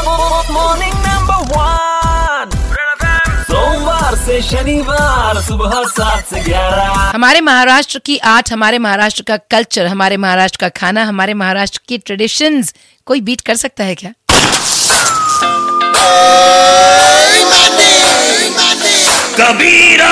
Morning number 1 सोमवार से शनिवार सुबह 7 से 11। हमारे महाराष्ट्र की आर्ट, हमारे महाराष्ट्र का कल्चर, हमारे महाराष्ट्र का खाना, हमारे महाराष्ट्र की ट्रेडिशंस कोई बीट कर सकता है क्या? Kabira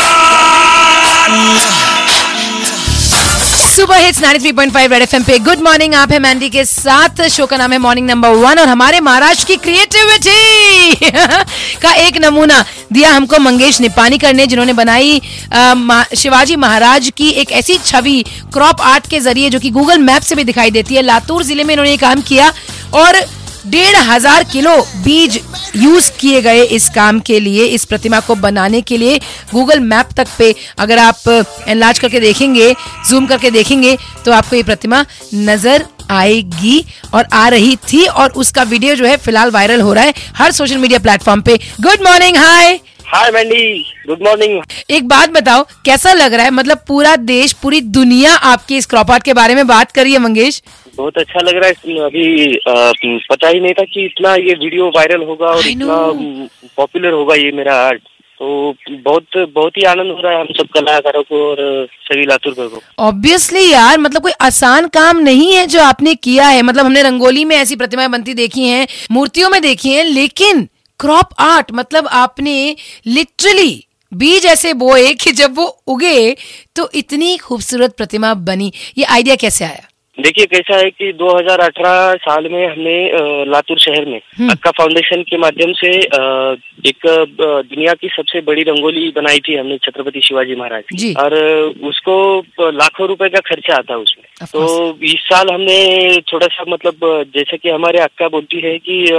super hits 93.5 red FM पे गुड मॉर्निंग। आप है मैंडी के साथ। शो का नाम है मॉर्निंग नंबर 1 और हमारे महाराष्ट्र की क्रिएटिविटी का एक नमूना दिया हमको मंगेश निपानीकर ने, जिन्होंने बनाई शिवाजी महाराज की एक ऐसी छवि क्रॉप आर्ट के जरिए जो कि गूगल मैप से भी दिखाई देती है। लातूर जिले में इन्होंने ये काम किया और 1,500 किलो बीज यूज किए गए इस काम के लिए, इस प्रतिमा को बनाने के लिए। गूगल मैप तक पे अगर आप एनलार्ज करके देखेंगे, जूम करके देखेंगे तो आपको ये प्रतिमा नजर आएगी और आ रही थी और उसका वीडियो जो है फिलहाल वायरल हो रहा है हर सोशल मीडिया प्लेटफॉर्म पे। Good morning. Hi Mandy, good morning. एक बात बताओ, कैसा लग रहा है? मतलब पूरा देश, पूरी दुनिया आपकी इस क्रॉप आर्ट के बारे में बात कर रही है मंगेश। बहुत अच्छा लग रहा है। अभी पता ही नहीं था कि इतना ये वीडियो वायरल होगा और इतना पॉपुलर होगा ये मेरा आर्ट। तो बहुत ही आनंद हो रहा है हम सब कलाकारों को और सभी लातूर को। ऑब्वियसली यार, मतलब कोई आसान काम नहीं है जो आपने किया है। मतलब हमने रंगोली में ऐसी प्रतिमाएं बनती देखी हैं, मूर्तियों में देखी हैं, लेकिन क्रॉप आर्ट मतलब आपने लिटरली बीज ऐसे बोए कि जब वो उगे तो इतनी खूबसूरत प्रतिमा बनी। ये आइडिया कैसे आया? देखिए कैसा है कि 2018 साल में हमने लातूर शहर में अक्का फाउंडेशन के माध्यम से एक दुनिया की सबसे बड़ी रंगोली बनाई थी हमने छत्रपति शिवाजी महाराज की, और उसको लाखों रुपए का खर्चा आता उसमें। तो इस साल हमने थोड़ा सा मतलब जैसे कि हमारे अक्का बोलती है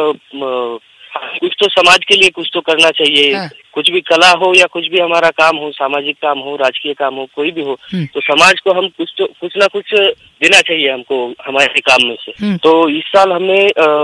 कि कुछ तो समाज के लिए कुछ तो करना चाहिए। कुछ भी कला हो या कुछ भी हमारा काम हो, सामाजिक काम हो, राजकीय काम हो, कोई भी हो, तो समाज को हम कुछ ना कुछ देना चाहिए हमको हमारे काम में से। तो इस साल हमने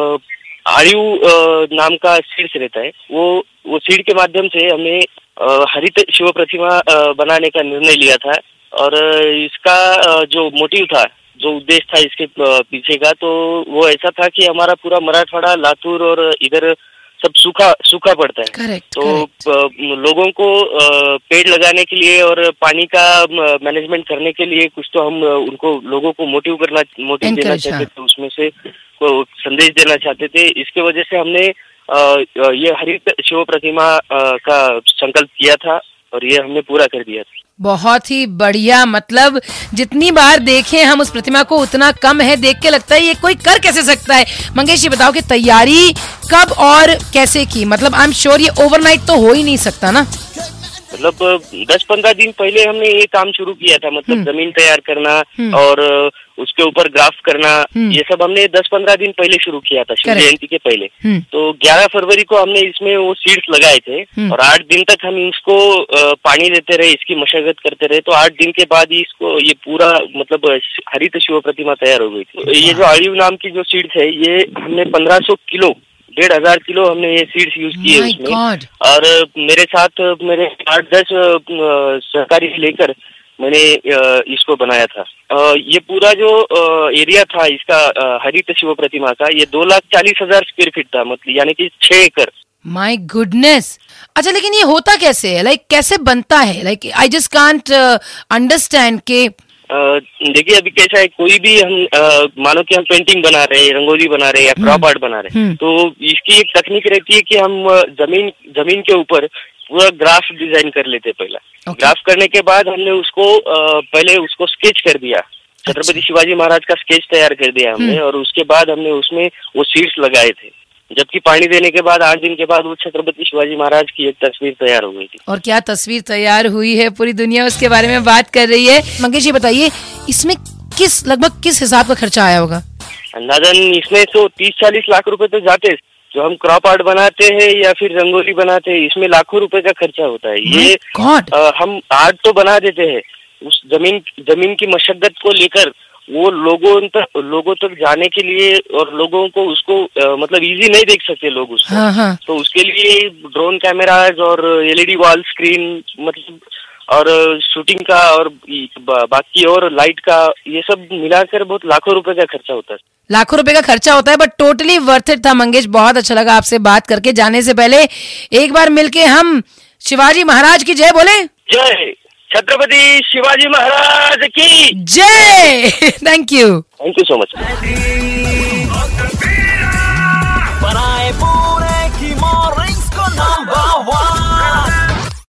आयु नाम का सीड्स रहता है, वो सीड के माध्यम से हमने हरित शिव प्रतिमा बनाने का निर्णय लिया था। और इसका जो मोटिव था, जो उद्देश्य था इसके पीछे का, तो वो ऐसा था कि हमारा पूरा मराठवाड़ा, लातूर और इधर सब सूखा पड़ता है। correct, तो लोगों को पेड़ लगाने के लिए और पानी का मैनेजमेंट करने के लिए कुछ तो हम उनको लोगों को मोटिव देना चाहते थे, उसमें से संदेश देना चाहते थे। इसके वजह से हमने ये हरित शिव प्रतिमा का संकल्प किया था और ये हमने पूरा कर दिया था। बहुत ही बढ़िया। मतलब जितनी बार देखें हम उस प्रतिमा को उतना कम है। देख के लगता है ये कोई कर कैसे सकता है। मंगेश जी बताओ कि तैयारी कब और कैसे की? मतलब आई एम श्योर ये ओवरनाइट तो हो ही नहीं सकता ना। मतलब 10-15 दिन पहले हमने ये काम शुरू किया था। मतलब जमीन तैयार करना और उसके ऊपर ग्राफ्ट करना, ये सब हमने 10-15 दिन पहले शुरू किया था, शिव जयंती के पहले। तो 11 फरवरी को हमने इसमें वो सीड्स लगाए थे और 8 दिन तक हम इसको पानी देते रहे, इसकी मशक्कत करते रहे। तो 8 दिन के बाद ही इसको ये पूरा मतलब हरित शिव प्रतिमा तैयार हो गई थी। ये जो आयु नाम की जो सीड्स है, ये हमने 1500 किलो 1,500 किलो हमने ये सीड्स यूज किए उसमें। और मेरे साथ मेरे 8-10 सहकारी लेकर मैंने इसको बनाया था। ये पूरा जो एरिया था इसका हरित शिव प्रतिमा का, ये 2,40,000 स्क्वायर फीट था, मतलब यानी कि 6 एकड़। My goodness. अच्छा, लेकिन ये होता कैसे है? लाइक कैसे बनता है? Like I just can't understand के। देखिए अभी कैसा है, कोई भी हम मानो कि हम पेंटिंग बना रहे हैं, रंगोली बना रहे हैं या क्रॉप आर्ट बना रहे हैं, तो इसकी एक तकनीक रहती है कि हम जमीन के ऊपर पूरा ग्राफ डिजाइन कर लेते पहला। ग्राफ करने के बाद हमने उसको पहले उसको स्केच कर दिया। छत्रपति शिवाजी महाराज का स्केच तैयार कर दिया हमने और उसके बाद हमने उसमें वो सीड्स लगाए थे। जबकि पानी देने के बाद 8 दिन के बाद वो छत्रपति शिवाजी महाराज की एक तस्वीर तैयार हो गई थी। और क्या तस्वीर तैयार हुई है, पूरी दुनिया उसके बारे में बात कर रही है। मंगेश जी बताइए, इसमें लगभग किस हिसाब का खर्चा आया होगा? अंदाजन इसमें तो 30-40 लाख रुपए तो जाते, जो हम क्रॉप आर्ट बनाते हैं या फिर रंगोली बनाते हैं, इसमें लाखों रुपए का खर्चा होता है। ये हम आर्ट तो बना देते हैं, उस जमीन की मशक्कत को लेकर वो लोगों तक जाने के लिए, और लोगों को उसको मतलब इजी नहीं देख सकते लोग उसको। तो उसके लिए ड्रोन कैमराज और LED वॉल स्क्रीन, मतलब और शूटिंग का और बाकी और लाइट का, ये सब मिलाकर बहुत लाखों रुपए का खर्चा होता है। लाखों रुपए का खर्चा होता है, बट टोटली वर्थ इट था। मंगेश, बहुत अच्छा लगा आपसे बात करके। जाने से पहले एक बार मिलके हम शिवाजी महाराज की जय बोले। जय छत्रपति शिवाजी महाराज की जय। Thank you so much.